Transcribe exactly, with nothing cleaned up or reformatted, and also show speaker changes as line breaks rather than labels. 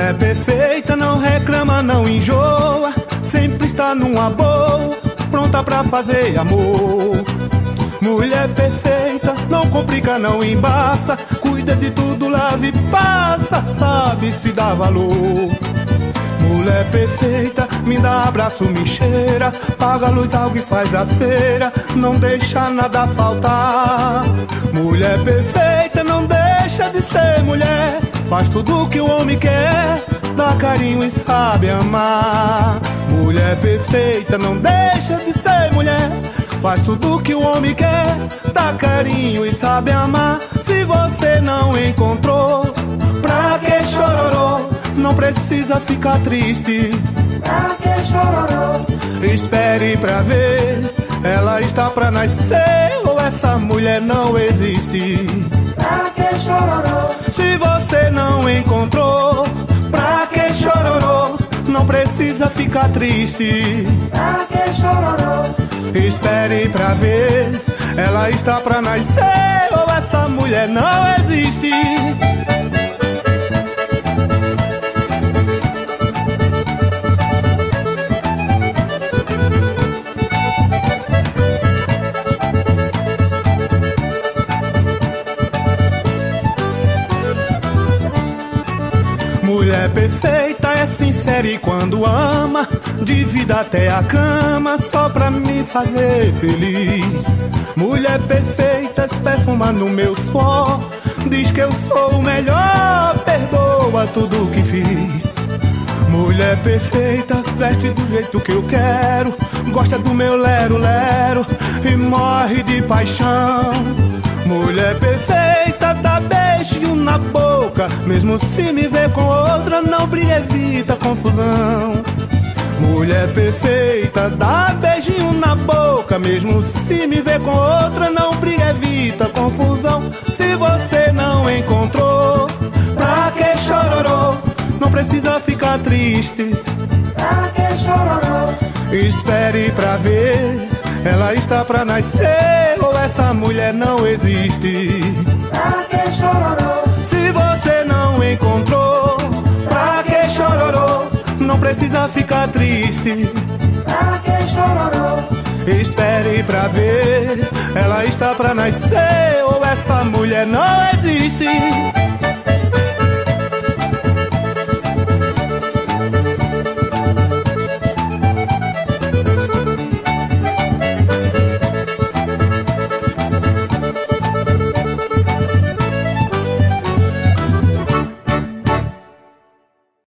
Mulher perfeita, não reclama, não enjoa, sempre está numa boa, pronta pra fazer amor. Mulher perfeita, não complica, não embaça, cuida de tudo, lava e passa, sabe se dá valor. Mulher perfeita, me dá abraço, me cheira, paga a luz, água e faz a feira, não deixa nada faltar. Mulher perfeita, não deixa de ser mulher, faz tudo que o homem quer, dá carinho e sabe amar. Mulher perfeita, não deixa de ser mulher, faz tudo que o homem quer, dá carinho e sabe amar. Se você não encontrou, pra que chororô? Não precisa ficar triste.
Pra que chororô?
Espere pra ver, ela está pra nascer, ou essa mulher não existe.
Pra que chororô?
Se você não encontrou, pra que chororô? Não precisa ficar triste.
Pra que chororô?
Espere pra ver, ela está pra nascer, ou essa mulher não existe. Mulher perfeita é sincera e quando ama, divide até a cama só pra me fazer feliz. Mulher perfeita se perfuma no meu suor, diz que eu sou o melhor, perdoa tudo que fiz. Mulher perfeita veste do jeito que eu quero, gosta do meu lero-lero e morre de paixão. Mulher perfeita dá beijo na boca, mesmo se me vê com outra, não briga, evita confusão. Mulher perfeita dá beijinho na boca, mesmo se me vê com outra, não briga, evita confusão. Se você não encontrou, pra que chororô? Não precisa ficar triste.
Pra que chororô?
Espere pra ver, ela está pra nascer, ou essa mulher não existe.
Pra que chororô?
Se você não encontrou, pra que chororô? Não precisa ficar triste.
Pra que chororô?
Espere pra ver, ela está pra nascer, ou essa mulher não existe.